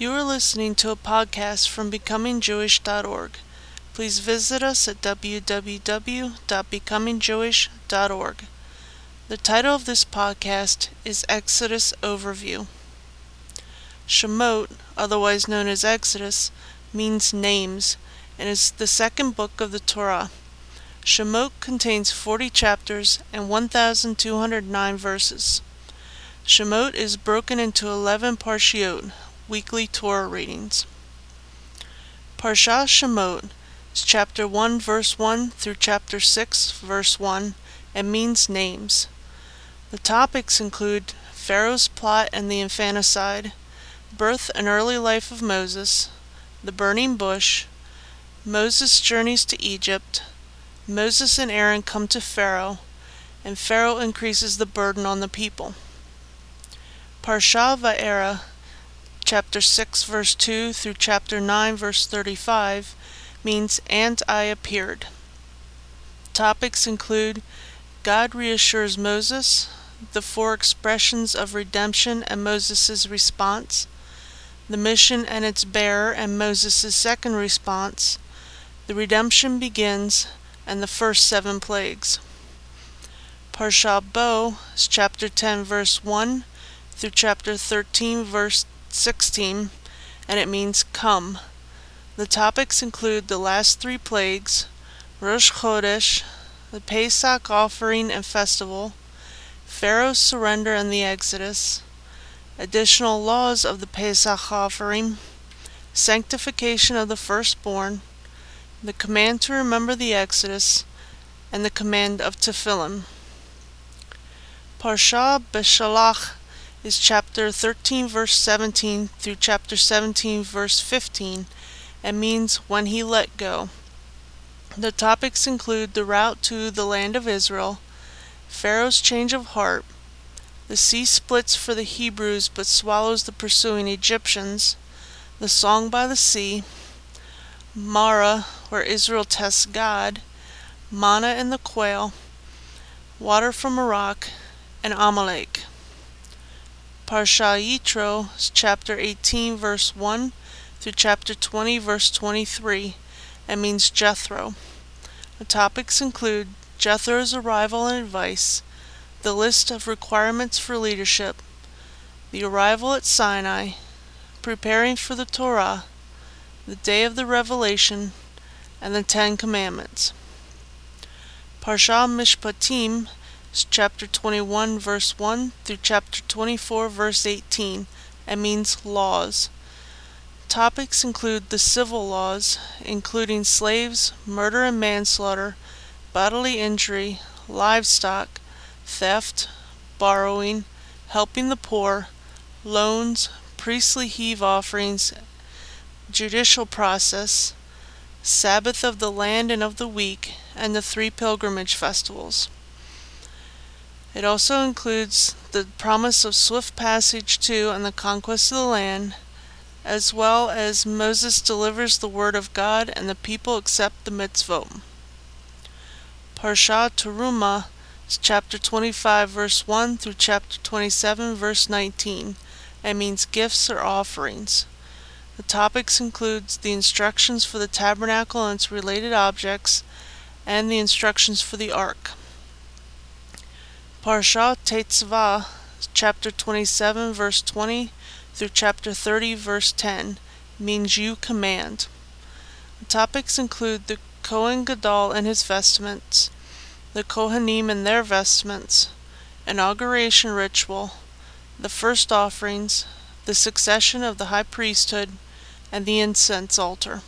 You are listening to a podcast from becomingjewish.org. Please visit us at www.becomingjewish.org. The title of this podcast is Exodus Overview. Shemot, otherwise known as Exodus, means names, and is the second book of the Torah. Shemot contains 40 chapters and 1,209 verses. Shemot is broken into 11 parshiot, weekly Torah readings. Parsha Shemot is chapter 1 verse 1 through chapter 6 verse 1 and means names. The topics include Pharaoh's plot and the infanticide, birth and early life of Moses, the burning bush, Moses journeys to Egypt, Moses and Aaron come to Pharaoh, and Pharaoh increases the burden on the people. Parsha Va'era, chapter 6 verse 2 through chapter 9 verse 35, means "and I appeared." Topics include God reassures Moses, the 4 expressions of redemption and Moses' response, the mission and its bearer and Moses' second response, the redemption begins, and the first 7 plagues. Parsha Bo is chapter 10 verse 1 through chapter 13 verse 16, and it means come. The topics include the last 3 plagues, Rosh Chodesh, the Pesach offering and festival, Pharaoh's surrender and the Exodus, additional laws of the Pesach offering, sanctification of the firstborn, the command to remember the Exodus, and the command of Tefillin. Parsha Beshalach is chapter 13 verse 17 through chapter 17 verse 15 and means when he let go. The topics include the route to the land of Israel, Pharaoh's change of heart, the sea splits for the Hebrews but swallows the pursuing Egyptians, the song by the sea, Mara, where Israel tests God, manna and the quail, water from a rock, and Amalek. Parsha Yitro is chapter 18 verse 1 through chapter 20 verse 23 and means Jethro. The topics include Jethro's arrival and advice, the list of requirements for leadership, the arrival at Sinai, preparing for the Torah, the day of the revelation, and the 10 commandments. Parsha Mishpatim is chapter 21 verse 1 through chapter 24 verse 18 and means laws. Topics include the civil laws, including slaves, murder and manslaughter, bodily injury, livestock, theft, borrowing, helping the poor, loans, priestly heave offerings, judicial process, Sabbath of the land and of the week, and the 3 pilgrimage festivals. It also includes the promise of swift passage to and the conquest of the land, as well as Moses delivers the word of God and the people accept the mitzvot. Parsha Terumah is chapter 25 verse 1 through chapter 27 verse 19 and means gifts or offerings. The topics include the instructions for the tabernacle and its related objects and the instructions for the ark. Parsha Tetzaveh, chapter 27 verse 20 through chapter 30 verse 10 means you command. The topics include the Kohen Gadol and his vestments, the Kohanim and their vestments, inauguration ritual, the first offerings, the succession of the high priesthood, and the incense altar.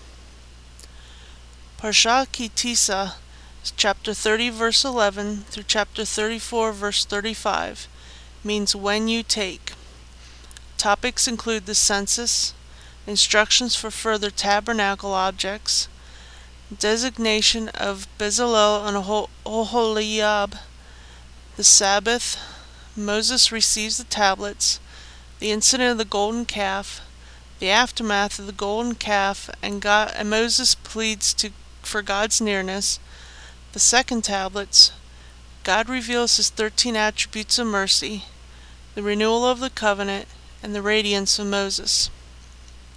Parsha Ki-Tisa, chapter 30 verse 11 through chapter 34 verse 35 means when you take. Topics include the census, instructions for further tabernacle objects, designation of Bezalel and Oholiab, the Sabbath, Moses receives the tablets, the incident of the golden calf, the aftermath of the golden calf, and Moses pleads for God's nearness, the second tablets, God reveals his 13 attributes of mercy, the renewal of the covenant, and the radiance of Moses.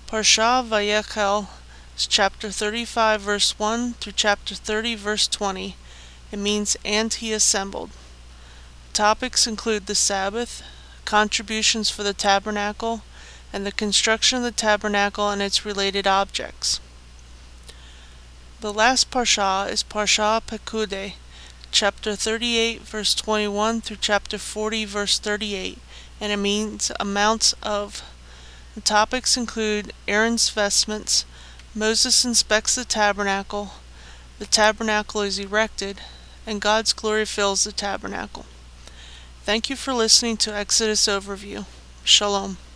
Parsha Vayekhel is chapter 35 verse 1 through chapter 30 verse 20. It means, and he assembled. Topics include the Sabbath, contributions for the tabernacle, and the construction of the tabernacle and its related objects. The last Parsha is Parsha Pekudei, chapter 38 verse 21 through chapter 40 verse 38, and it means amounts of. The topics include Aaron's vestments, Moses inspects the tabernacle is erected, and God's glory fills the tabernacle. Thank you for listening to Exodus Overview. Shalom.